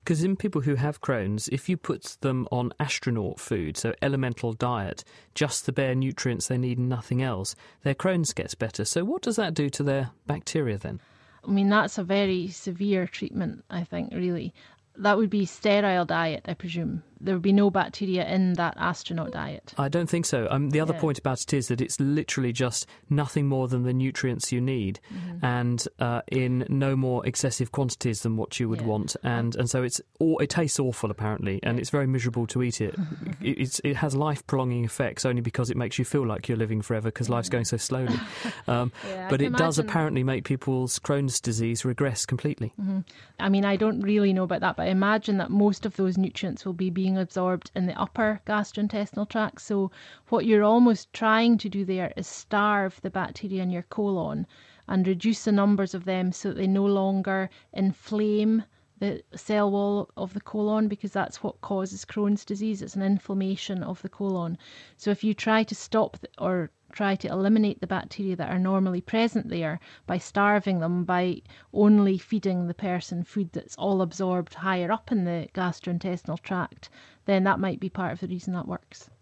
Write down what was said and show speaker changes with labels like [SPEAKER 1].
[SPEAKER 1] Because in people who have Crohn's, if you put them on astronaut food, so elemental diet, just the bare nutrients they need and nothing else, their Crohn's gets better. So what does that do to their bacteria then?
[SPEAKER 2] I mean, that's a very severe treatment, I think, really. That would be sterile diet, I presume. There would be no bacteria in that astronaut diet.
[SPEAKER 1] I don't think so. The other point about it is that it's literally just nothing more than the nutrients you need, and in no more excessive quantities than what you would want. And so it tastes awful, apparently, and it's very miserable to eat it. It has life-prolonging effects only because it makes you feel like you're living forever because life's going so slowly. But it does apparently make people's Crohn's disease regress completely.
[SPEAKER 2] I mean, I don't really know about that, but I imagine that most of those nutrients will be being absorbed in the upper gastrointestinal tract. So what you're almost trying to do there is starve the bacteria in your colon and reduce the numbers of them so that they no longer inflame the cell wall of the colon, because that's what causes Crohn's disease. It's an inflammation of the colon. So if you try to stop or try to eliminate the bacteria that are normally present there by starving them, by only feeding the person food that's all absorbed higher up in the gastrointestinal tract, then that might be part of the reason that works.